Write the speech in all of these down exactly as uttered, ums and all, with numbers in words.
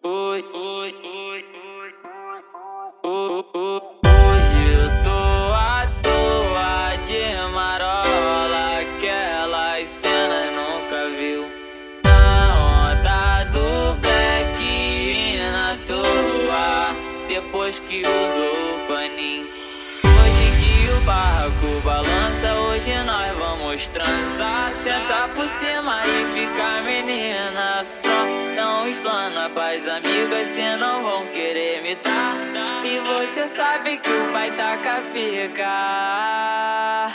Oi, oi, oi, oi. Hoje eu tô à toa de marola, aquelas cenas nunca viu. Na onda do black e na toa, depois que usou o paninho. Hoje que o barco balança, hoje nós vamos transar. Sentar por cima e ficar menina, só não explana pras amigas, cê não vão querer me dar. E você sabe que o pai tá com a pica.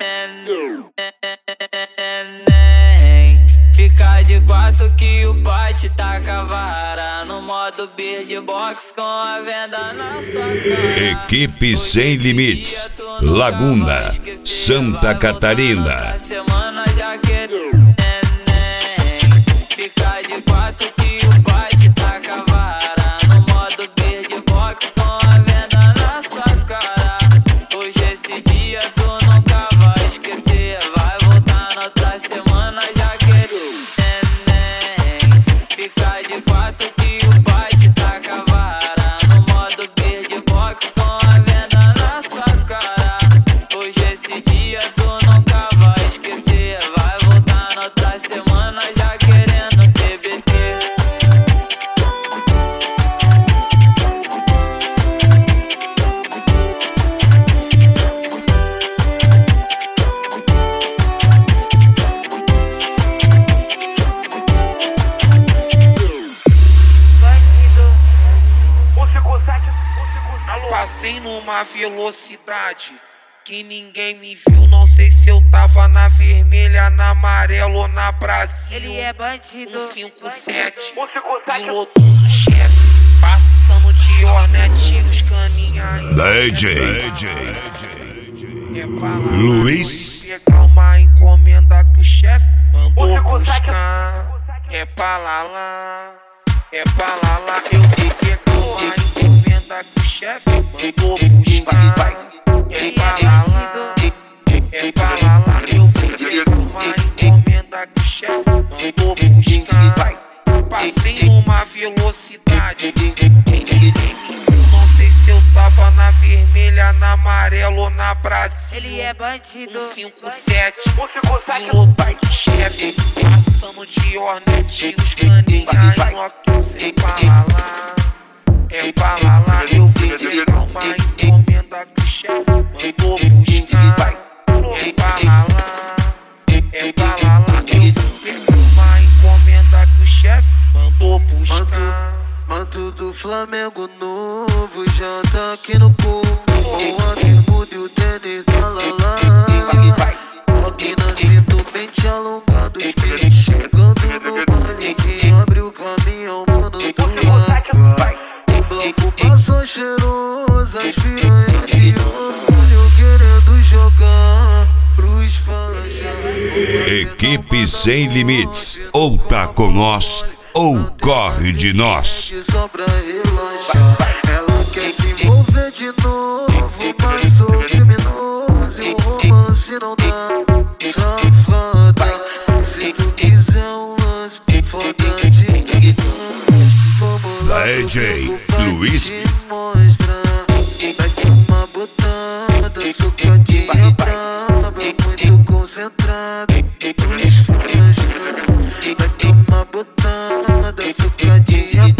Neném, fica de quatro que o pai te taca a vara. No modo beatbox com a venda na sua cara. Equipe Sem Limites, Laguna, Santa Catarina. Semana já quero neném, fica de quatro que o pai te taca a vara. No modo beatbox com a venda na sua cara. Hoje esse dia tu nunca vai esquecer. Vai voltar na outra semana, já quero neném, fica de quatro que o pai te taca a vara. No modo beatbox com a venda na sua cara. Hoje esse dia tu nunca vai esquecer. Vai voltar na outra semana, já querendo T B T. Passei numa velocidade que ninguém me viu. Não sei se eu tava na vermelha, na amarela ou na Brasil. Ele é bandido. um cinco sete, piloto do chefe, passando de Hornet, os caninha. D J É pra lá, Luiz. pegar uma encomenda que o chefe mandou buscar. É pra lá, lá, é pra lá, lá. Eu vou pegar uma encomenda que o chefe mandou buscar. É pra lá, lá, é pra lá, lá. Eu vou pegar uma encomenda que o chefe mandou buscar. Passei numa velocidade que ninguém me viu. Não sei se eu tava na vermelha, na amarela ou na Brasil. Ele é bandido. um cinco sete, piloto do chefe, passando de Hornet, os caninha enlouquecem. É pra lá, lá, é pra lá, lá. Eu vou pegar uma encomenda que o chefe mandou buscar. É pra lá, lá, é pra lá, lá. Eu vou pegar uma encomenda que o chefe mandou buscar. Manto do Flamengo novo, já tá aqui no povo. Com a bermuda e o tênis da Lala. Aqui na cinta, o pente alongado, os peitos chegando no baile. Quem abre o caminho, mano do lado. O bloco passou cheiroso, as piranhas de olho querendo jogar pros fãs. Equipe Sem Limites, ou tá com nós, ou corre de nós. Só pra relaxar, ela quer se envolver de novo, mas sou criminoso e o romance não dá. Safada, se tu quiser um lance, foda de vamos lá. D J Luiz. Mostra, mete uma botada, socadinha brava, muito concentrada. Mete uma botada, socadinha